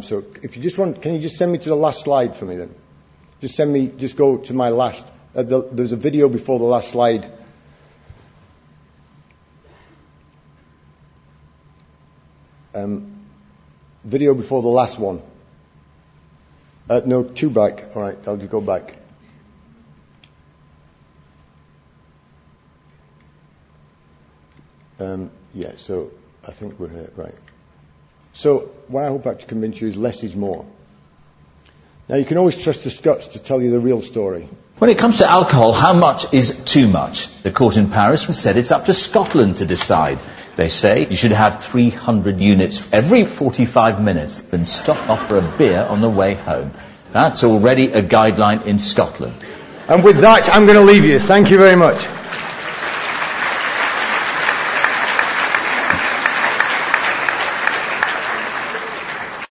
So if you just want, can you just send me to the last slide for me then? Just go to my last, there's a video before the last slide. Video before the last one. No, 2 back. All right, I'll just go back. Yeah, so I think we're here, right. So what I hope to convince you is less is more. Now you can always trust the Scots to tell you the real story. When it comes to alcohol, how much is too much? The court in Paris has said it's up to Scotland to decide. They say you should have 300 units every 45 minutes, then stop off for a beer on the way home. That's already a guideline in Scotland. And with that, I'm going to leave you. Thank you very much.